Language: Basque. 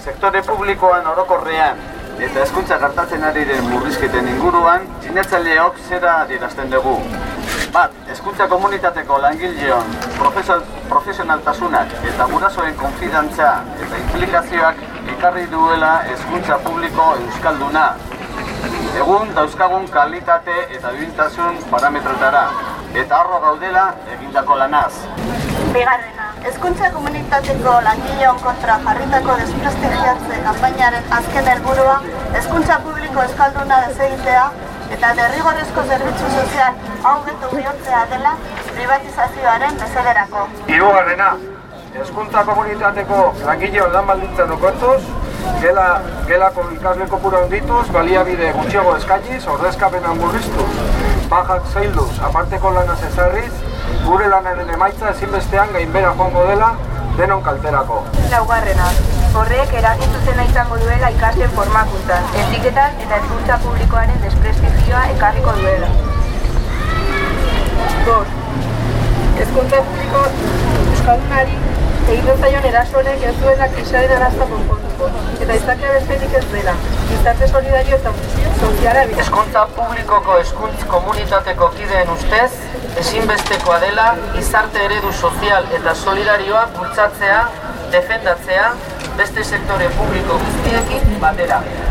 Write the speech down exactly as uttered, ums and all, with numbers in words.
sektore publikoan orokorrean eta hezkuntza gertatzen ari den murrizketen inguruan, sinatzaileok zera adierazten dugu. Bat, hezkuntza komunitateko langileon profesionaltasunak eta gurasoen konfidantza eta implikazioak ekarri duela hezkuntza publiko euskalduna. Egun dauzkagun kalitate eta duintasun parametrotara, eta harro gaudela egindako lanaz. Bigarrena, hezkuntza komunitateko langileon kontra jarritako desprestigiatze kanpainaren azken helburua hezkuntza publiko euskalduna desegitea eta derrigorrezko zerbitzu sozial hau beto bihurtzea dela privatizazioaren mesederako. Hirugarrena, hezkuntza komunitateko langileon lan baldintzak okertuz, gela, gelako ikasle kopura handituz, baliabide gutxiago eskainiz, ordezkapena murriztuz, bajak zailduz, aparteko lanaz ezarriz, gure lanaren emaitza ezinbestean gainbera joango dela denon kalterako. Laugarrena, horrek eragin zuzena izango duela ikasleen formakuntzan, etiketan eta hezkuntza publikoaren desprestigioa ekarriko duela. Bost, hezkuntza publiko euskaldunari egiten zaion erasonek ez duela krisaren arazta konponduko, eta izatea besterik ez dela, gizarte solidario eta soziala bide. Hezkuntza publikoko hezkuntz komunitateko kideen ustez, ezinbestekoa dela gizarte eredu sozial eta solidarioa bultzatzea, defendatzea, beste sektore publiko guztiekin batera.